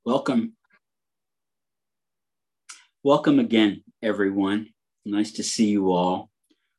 Welcome. Welcome again, everyone. Nice to see you all.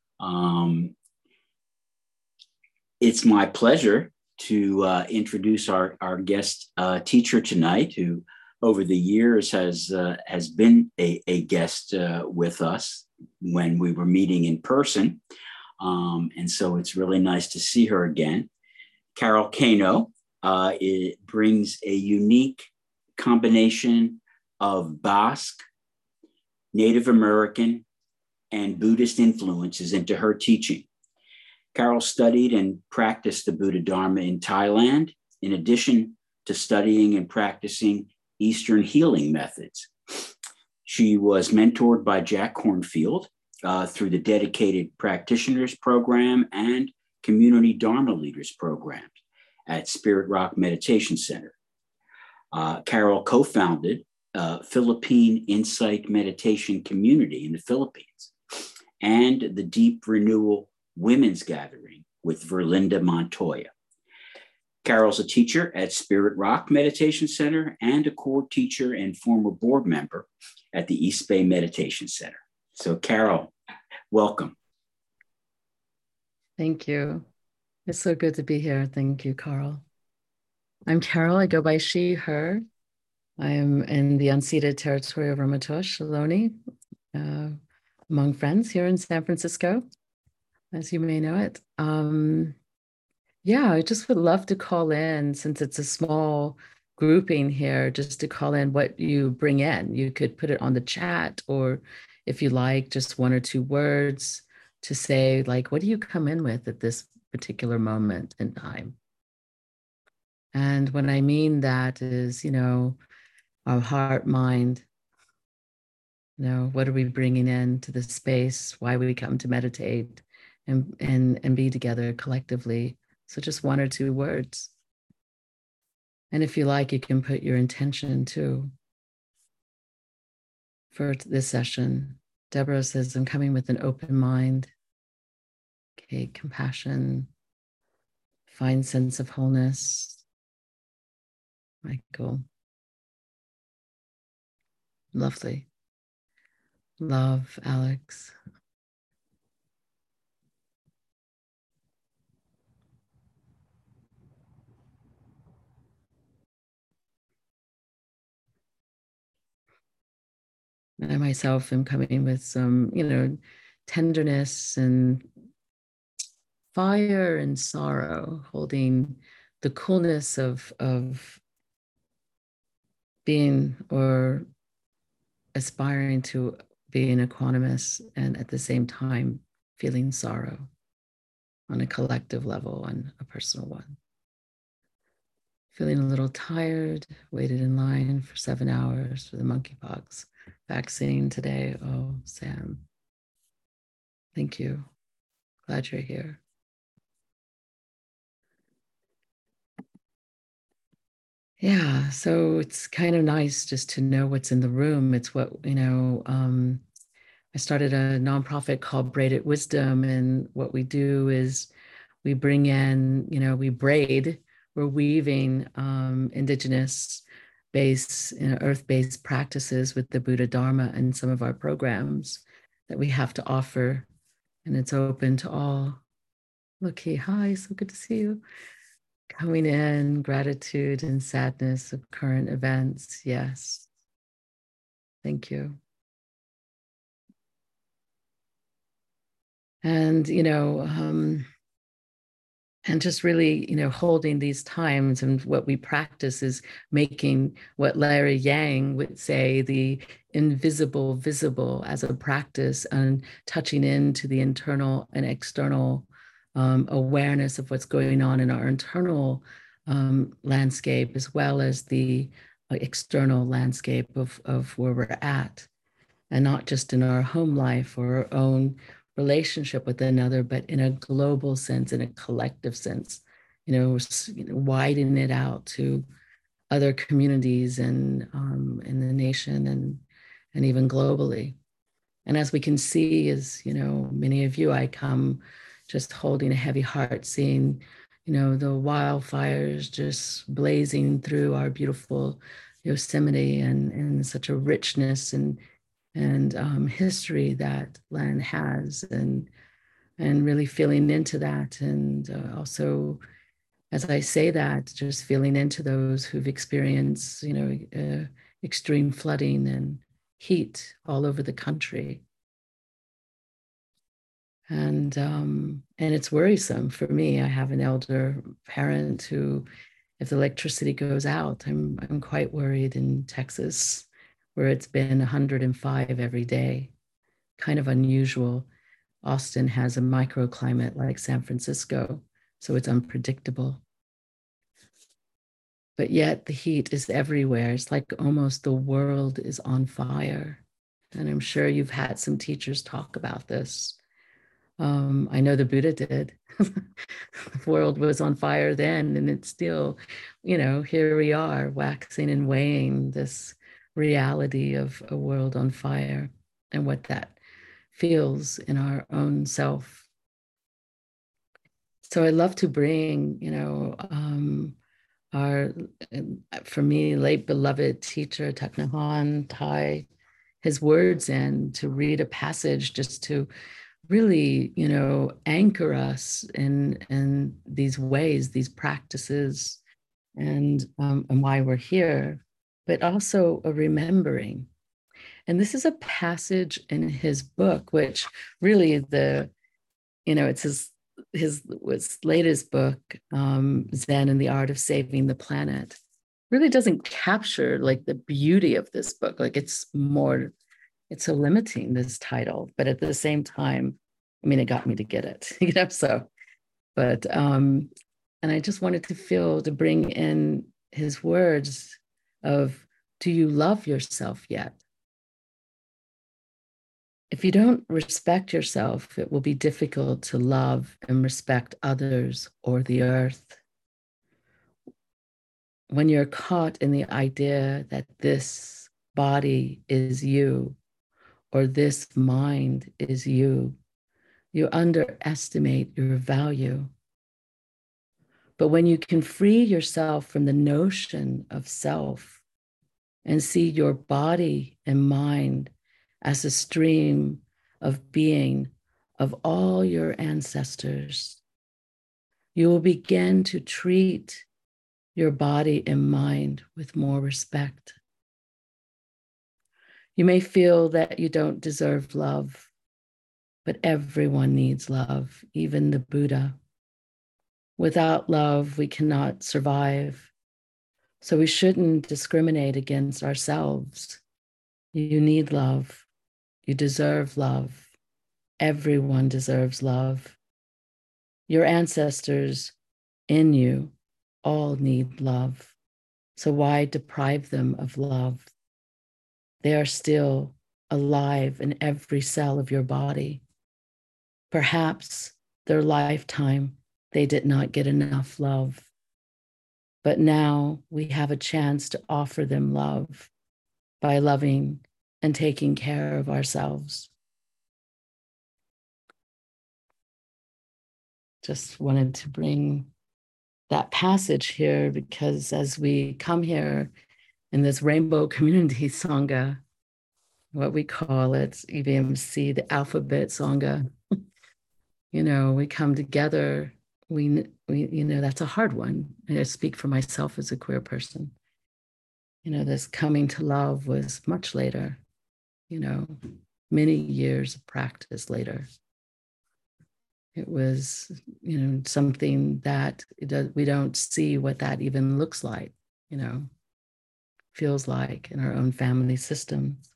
It's my pleasure to introduce our guest teacher tonight, who over the years has been a guest with us when we were meeting in person. And so it's really nice to see her again. Carol Kano it brings a unique combination of Basque, Native American, and Buddhist influences into her teaching. Carol studied and practiced the Buddha Dharma in Thailand, in addition to studying and practicing Eastern healing methods. She was mentored by Jack Kornfield through the Dedicated Practitioners Program and Community Dharma Leaders Programs at Spirit Rock Meditation Center. Carol co-founded Philippine Insight Meditation Community in the Philippines and the Deep Renewal Women's Gathering with Verlinda Montoya. Carol's a teacher at Spirit Rock Meditation Center and a core teacher and former board member at the East Bay Meditation Center. So Carol, welcome. Thank you. It's so good to be here. Thank you, Carl. I'm Carol. I go by she, her. I am in the unceded territory of Ramaytush, Ohlone, among friends here in San Francisco, as you may know it. I just would love to call in, since it's a small grouping here, just to call in what you bring in. You could put it on the chat, or if you like, just one or two words to say, like, what do you come in with at this particular moment in time? And what I mean that is, our heart, mind, what are we bringing into the space, why we come to meditate and be together collectively. So just one or two words. And if you like, you can put your intention too for this session. Deborah says, I'm coming with an open mind. Okay, compassion, fine sense of wholeness. Michael. Lovely. Love, Alex. I myself am coming with some, tenderness and fire and sorrow, holding the coolness of being or aspiring to be an equanimous, and at the same time feeling sorrow on a collective level, on a personal one. Feeling a little tired, waited in line for 7 hours for the monkeypox vaccine today. Oh, Sam, thank you. Glad you're here. Yeah, so it's kind of nice just to know what's in the room. It's what, I started a nonprofit called Braided Wisdom, and what we do is we bring in, we braid, we're weaving indigenous based, earth-based practices with the Buddha Dharma and some of our programs that we have to offer, and it's open to all. Look, hi, so good to see you. Coming in, gratitude and sadness of current events. Yes. Thank you. And, and just really, holding these times, and what we practice is making what Larry Yang would say, the invisible visible, as a practice, and touching into the internal and external awareness of what's going on in our internal landscape, as well as the external landscape of where we're at, and not just in our home life or our own relationship with another, but in a global sense, in a collective sense, widening it out to other communities and in the nation and even globally. And as we can see, as many of you, I come just holding a heavy heart, seeing, the wildfires just blazing through our beautiful Yosemite and such a richness and history that land has, and really feeling into that, and also, as I say that, just feeling into those who've experienced, extreme flooding and heat all over the country. And it's worrisome for me. I have an elder parent who, if the electricity goes out, I'm quite worried in Texas, where it's been 105 every day. Kind of unusual. Austin has a microclimate like San Francisco, so it's unpredictable. But yet the heat is everywhere. It's like almost the world is on fire. And I'm sure you've had some teachers talk about this. I know the Buddha did. The world was on fire then, and it's still, here we are waxing and weighing this reality of a world on fire and what that feels in our own self. So I love to bring, our, for me, late beloved teacher, Thich Nhat Hanh, Thai, his words in to read a passage just to really, anchor us in these ways, these practices, and why we're here, but also a remembering. And this is a passage in his book, which really it's his latest book, Zen and the Art of Saving the Planet, really doesn't capture like the beauty of this book. Like it's so limiting, this title, but at the same time, it got me to get it, so, but, and I just wanted to bring in his words of, do you love yourself yet? If you don't respect yourself, it will be difficult to love and respect others or the earth. When you're caught in the idea that this body is you, or this mind is you, you underestimate your value. But when you can free yourself from the notion of self and see your body and mind as a stream of being of all your ancestors, you will begin to treat your body and mind with more respect. You may feel that you don't deserve love, but everyone needs love, even the Buddha. Without love, we cannot survive. So we shouldn't discriminate against ourselves. You need love. You deserve love. Everyone deserves love. Your ancestors in you all need love. So why deprive them of love? They are still alive in every cell of your body. Perhaps their lifetime, they did not get enough love. But now we have a chance to offer them love by loving and taking care of ourselves. Just wanted to bring that passage here because as we come here in this Rainbow Community Sangha, what we call it, EVMC, the Alphabet Sangha, we come together. We that's a hard one. I speak for myself as a queer person. This coming to love was much later, many years of practice later. It was, something that we don't see what that even looks like, feels like in our own family systems.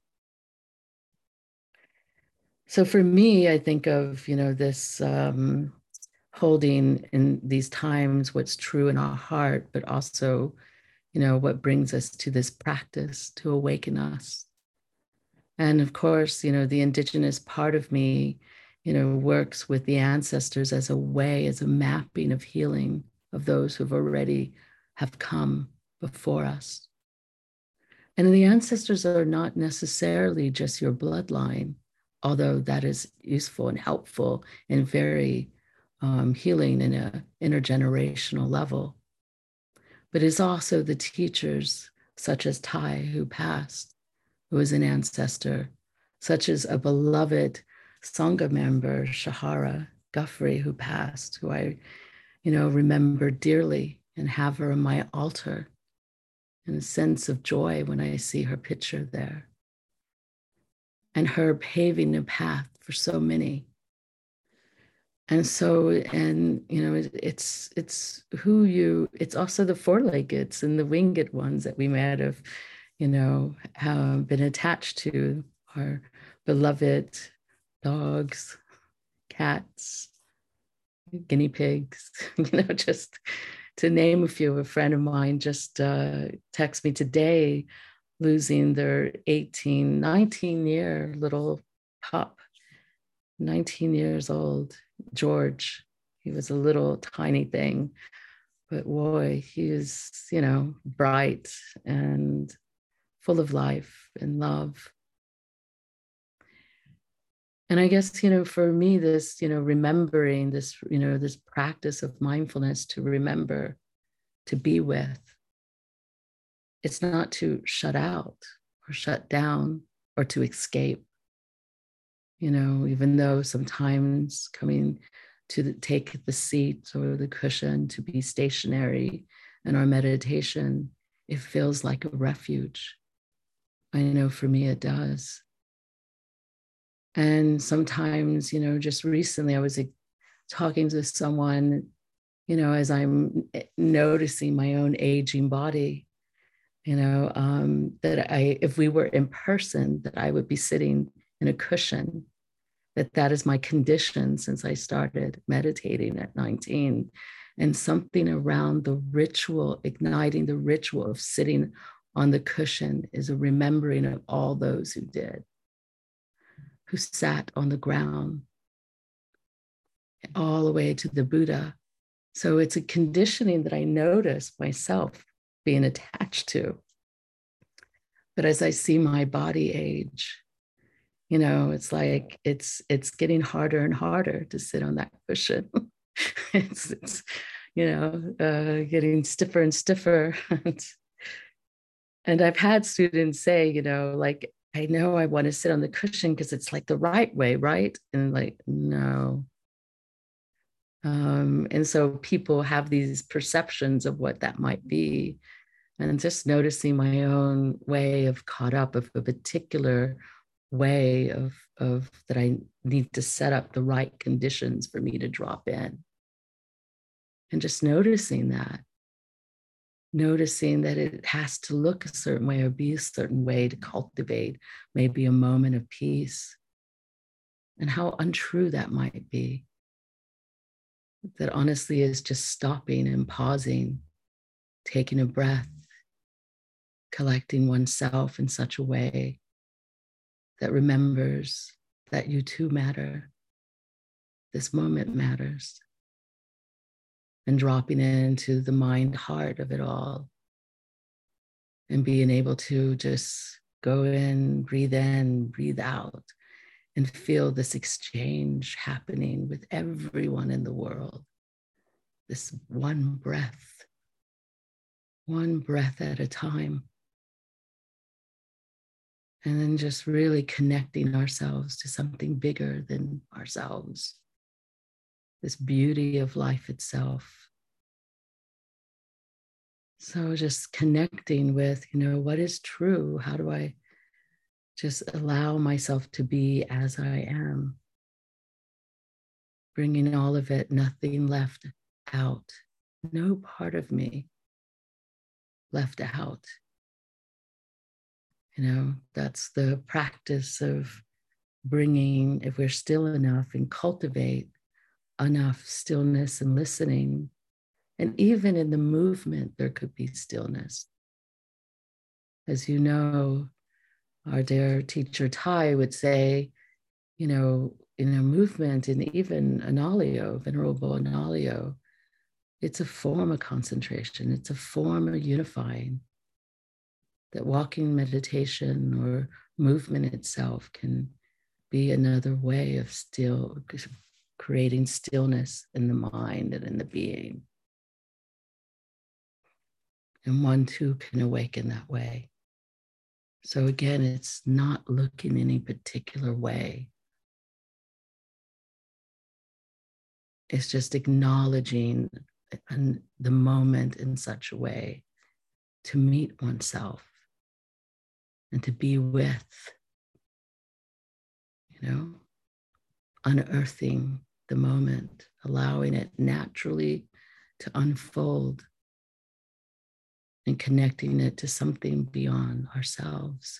So for me, I think of, this holding in these times what's true in our heart, but also, what brings us to this practice to awaken us. And of course, the indigenous part of me, works with the ancestors as a way, as a mapping of healing of those who've already have come before us. And the ancestors are not necessarily just your bloodline, although that is useful and helpful and very healing in an intergenerational level. But it's also the teachers such as Tai, who passed, who was an ancestor, such as a beloved Sangha member, Shahara Guffrey, who passed, who I, remember dearly and have her on my altar, and a sense of joy when I see her picture there. And her paving a path for so many. And so, it's who you, it's also the four-leggeds and the winged ones that we might have, been attached to, our beloved dogs, cats, guinea pigs, just to name a few. A friend of mine just texted me today, losing their 19-year little pup, 19 years old, George. He was a little tiny thing, but boy, he is, bright and full of life and love. And I guess, for me, this, remembering this, this practice of mindfulness, to remember, to be with, it's not to shut out or shut down or to escape. Even though sometimes coming to take the seat or the cushion to be stationary in our meditation, it feels like a refuge. I know for me it does. And sometimes, just recently I was talking to someone, as I'm noticing my own aging body, that if we were in person, that I would be sitting in a cushion, that is my condition since I started meditating at 19. And something around the ritual, igniting the ritual of sitting on the cushion, is a remembering of all those who did, who sat on the ground, all the way to the Buddha. So it's a conditioning that I notice myself being attached to. But as I see my body age, it's like it's getting harder and harder to sit on that cushion. it's getting stiffer and stiffer. And I've had students say, like, I know I want to sit on the cushion because it's like the right way, right? And like, no. And so people have these perceptions of what that might be. And just noticing my own way of caught up of a particular way of that I need to set up the right conditions for me to drop in. And just noticing that it has to look a certain way or be a certain way to cultivate maybe a moment of peace, and how untrue that might be. That honestly is just stopping and pausing, taking a breath, collecting oneself in such a way that remembers that you too matter. This moment matters. And dropping into the mind heart of it all, and being able to just go in, breathe out, and feel this exchange happening with everyone in the world. This one breath at a time. And then just really connecting ourselves to something bigger than ourselves. This beauty of life itself. So just connecting with, what is true? How do I just allow myself to be as I am? Bringing all of it, nothing left out. No part of me left out. That's the practice of bringing, if we're still enough and cultivate enough stillness and listening. And even in the movement, there could be stillness. As you know, our dear teacher Tai would say, in a movement, and even Analayo, Venerable Analayo, it's a form of concentration. It's a form of unifying. That walking meditation or movement itself can be another way of creating stillness in the mind and in the being. and one too can awaken that way. So again, it's not looking any particular way. It's just acknowledging the moment in such a way to meet oneself and to be with, unearthing the moment, allowing it naturally to unfold and connecting it to something beyond ourselves.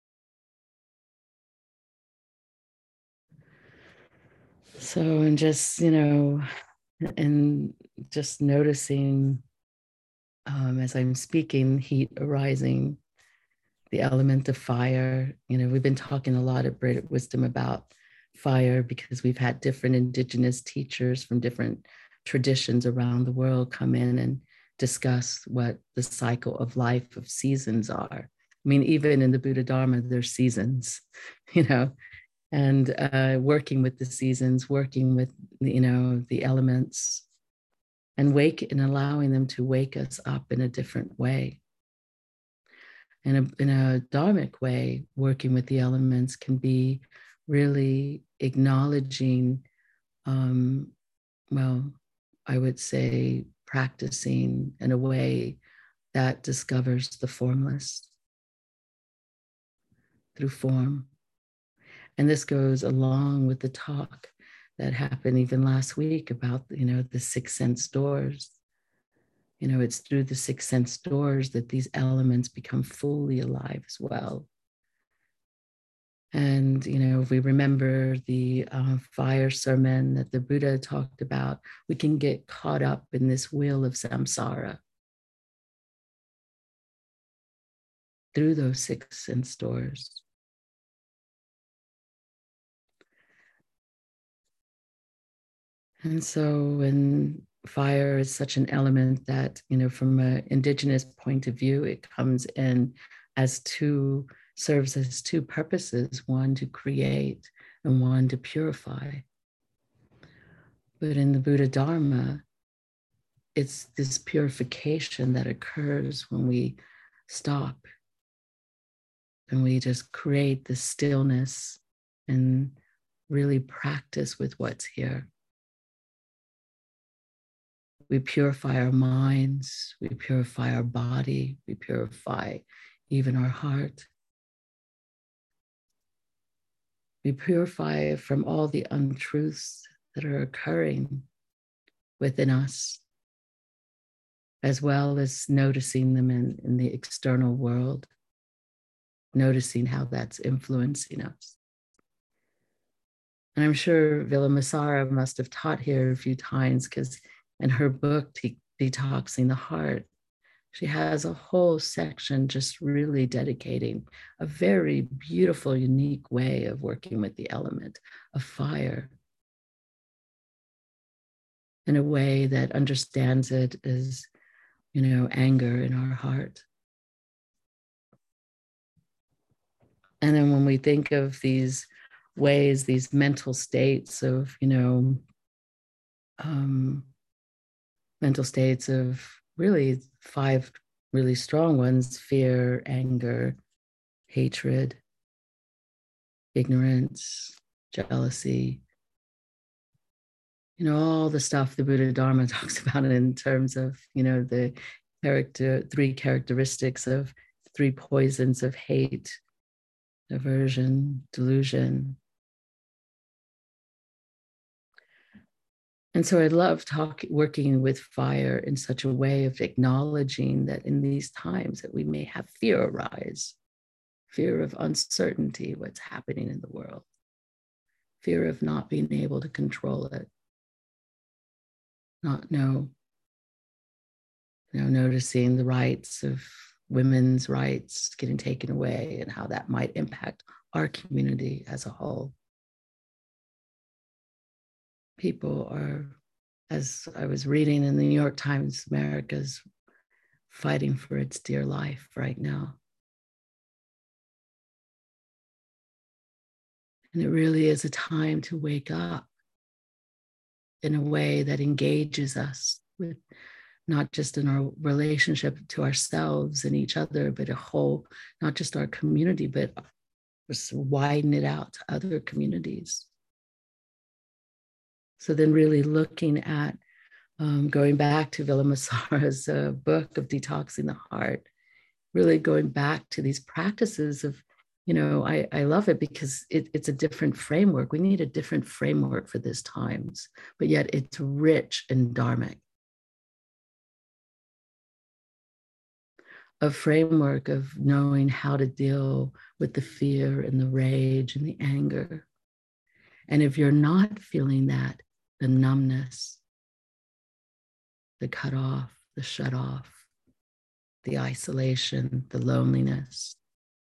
So, and just, and just noticing as I'm speaking, heat arising, the element of fire. We've been talking a lot at Braided Wisdom about fire because we've had different indigenous teachers from different traditions around the world come in and discuss what the cycle of life of seasons are. I mean, even in the Buddha Dharma, there's seasons, and working with the seasons, working with, the elements, and allowing them to wake us up in a different way. And in a dharmic way, working with the elements can be really acknowledging, I would say practicing in a way that discovers the formless through form. And this goes along with the talk that happened even last week about, the six sense doors. It's through the six sense doors that these elements become fully alive as well. And, if we remember the fire sermon that the Buddha talked about, we can get caught up in this wheel of samsara through those six sense doors. And so when fire is such an element that, from an indigenous point of view, it comes in serves as two purposes, one to create and one to purify. But in the Buddha Dharma, it's this purification that occurs when we stop and we just create the stillness and really practice with what's here. We purify our minds, we purify our body, we purify even our heart. We purify from all the untruths that are occurring within us, as well as noticing them in the external world, noticing how that's influencing us. And I'm sure Vilamasara must have taught here a few times, because in her book, Detoxing the Heart, she has a whole section just really dedicating a very beautiful, unique way of working with the element of fire in a way that understands it as, anger in our heart. And then when we think of these ways, these mental states of, mental states of really 5 really strong ones: fear, anger, hatred, ignorance, jealousy, all the stuff the Buddha Dharma talks about in terms of, the 3 characteristics of 3 poisons of hate, aversion, delusion. And so I love working with fire in such a way of acknowledging that in these times that we may have fear arise, fear of uncertainty, what's happening in the world, fear of not being able to control it, not know, noticing the rights of women's rights getting taken away and how that might impact our community as a whole. People are, as I was reading in the New York Times, America's fighting for its dear life right now. And it really is a time to wake up in a way that engages us with not just in our relationship to ourselves and each other, but a whole, not just our community, but just widen it out to other communities. So then really looking at, going back to Vilamasara's book of Detoxing the Heart, really going back to these practices of, I love it because it's a different framework. We need a different framework for these times, but yet it's rich and dharmic. A framework of knowing how to deal with the fear and the rage and the anger. And if you're not feeling that, the numbness, the cut off, the shut off, the isolation, the loneliness.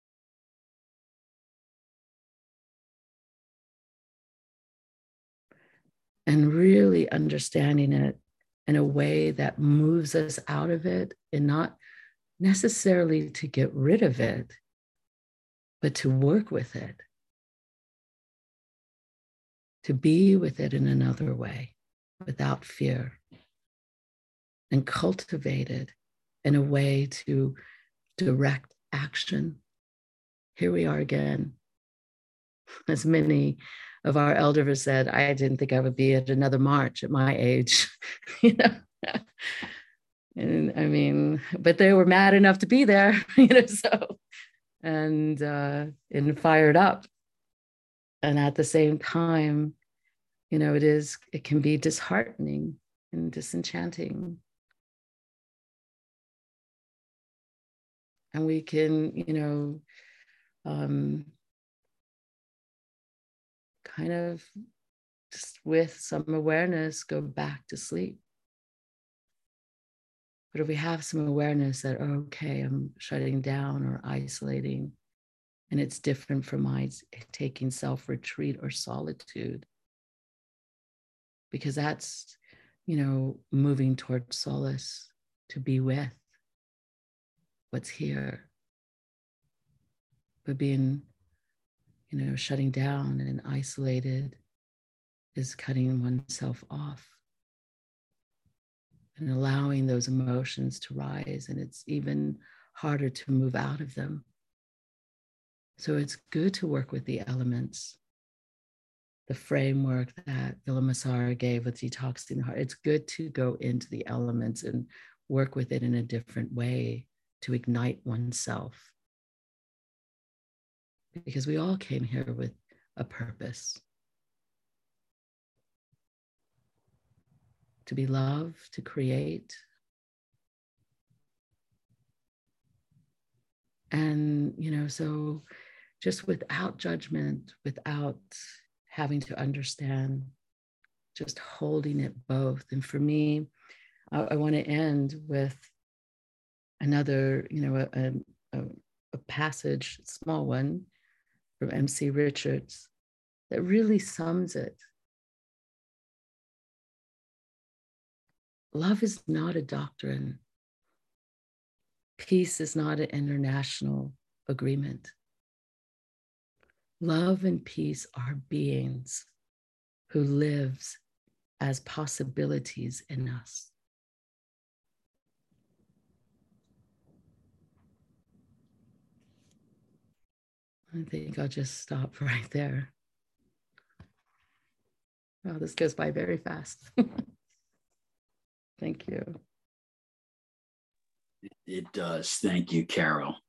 And really understanding it in a way that moves us out of it, and not necessarily to get rid of it, but to work with it, to be with it in another way, without fear, and cultivate it in a way to direct action. Here we are again. As many of our elders have said, I didn't think I would be at another march at my age, And I mean, but they were mad enough to be there, so, and fired up. And at the same time, it can be disheartening and disenchanting. And we can, kind of just with some awareness, go back to sleep. But if we have some awareness that, oh, okay, I'm shutting down or isolating, and it's different from my taking self-retreat or solitude, because that's, moving towards solace, to be with what's here. But being, shutting down and isolated is cutting oneself off and allowing those emotions to rise, and it's even harder to move out of them. So it's good to work with the elements, the framework that Vilamasara gave with detoxing the heart. It's good to go into the elements and work with it in a different way to ignite oneself. Because we all came here with a purpose. To be loved, to create. And, so just without judgment, without having to understand, just holding it both. And for me, I want to end with another, a passage, a small one from MC Richards that really sums it. Love is not a doctrine. Peace is not an international agreement. Love and peace are beings who lives as possibilities in us. I think I'll just stop right there. Oh, this goes by very fast. Thank you. It does. Thank you, Carol.